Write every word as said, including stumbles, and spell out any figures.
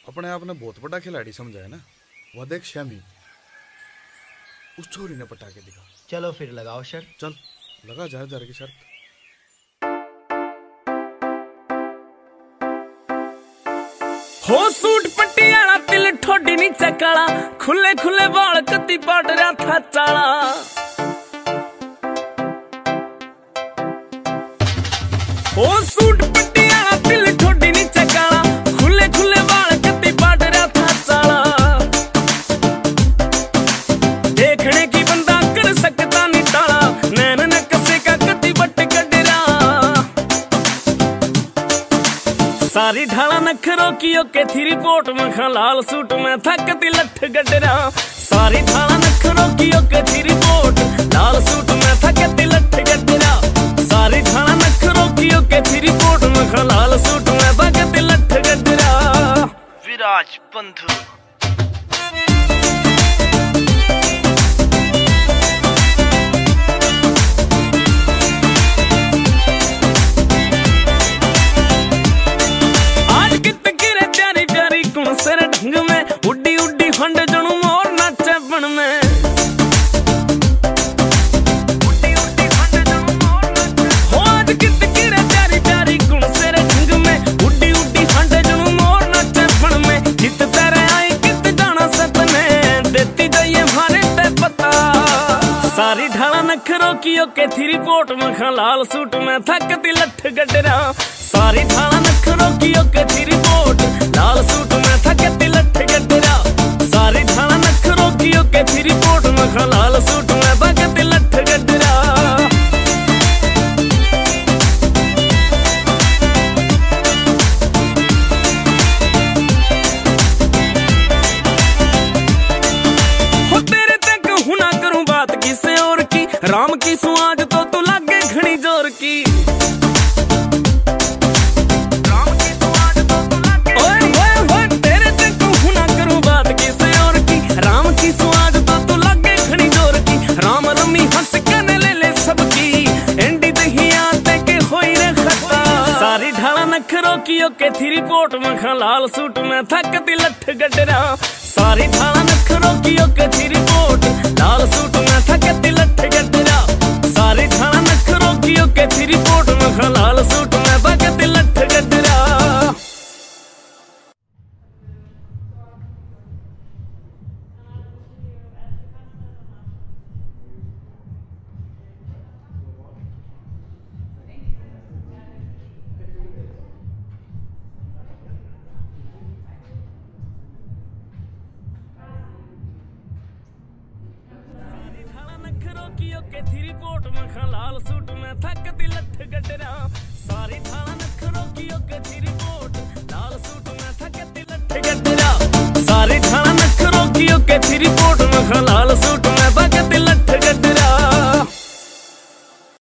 अपने आप ने बहुत बड़ा खिलाड़ी समझा है ना। वह देख श्यामी, उस छोरी ने पटा के दिखा। चलो फिर लगाओ शर्त। चल लगा जार जार की शर्त। हो सूट पटियाला तिल ठोडी नीचे काला, खुले खुले बाल कत्ती पाट रहा था चाला। हो सूट पटियाला तिल ठोडी नीचे काला, खुले खुले बाल कत्ती पाट रहा था चाला। देखने की बंदा कर सकता नहीं टाला, नैन न कसे का कत्ती बट कटरा। सारी ढाला नखरों की ओके थी रिपोर्ट में, खा लाल सूट में थकती लठ गडरा। सारी ढाला नखरों की ओके थी रिपोर्ट, लाल सूट में थकती लठ गडरा। सारी ढाला नखरों की ओके थी रिपोर्ट में, खा लाल सूट में थकती लठ गडरा। विराज बंधु सर ढंग में उड्डी उड्डी फंड जनू मोर नाचे बन में। उड्डी उड्डी फंड जनू मोर नाचे। हो आज कित गिरे प्यारी प्यारी गुण सर ढंग में, उड्डी उड्डी फंड जनू मोर नाचे बन में। कित तेरे आई कित जाना सतने, देती जाइए मारे ते पता। सारी ढाला नखरों की ओके थी रिपोर्ट में, खा लाल सूट में थकती लठ गडरा। सारी ढाला नखरों की ओके थी रिपोर्ट, लाल सूट में थकती लठ गडरा। सारी ढाला नखरों की ओके थी रिपोर्ट में, खा लाल सूट में थकती लठ गडरा। हो तेरे तक हूं ना करूं बात किसे और की, राम की सुआज तो तू लागे घनी जोर की। नखरों की ओके थी रिपोर्ट में, खा लाल सूट में थकती लठ गडरा। सारी ढाला नखरों की ओके थी रिपोर्ट, लाल सूट में थकती लठ गडरा। सारी ढाला नखरों की ओके थी रिपोर्ट में, खा लाल सूट में थकती लठ गडरा। नखरों की ओके थी रिपोर्ट में, खा लाल सूट में थकती लठ गडरा। सारी ढाला नखरों की ओके थी रिपोर्ट, लाल सूट में थकती लठ गडरा। सारी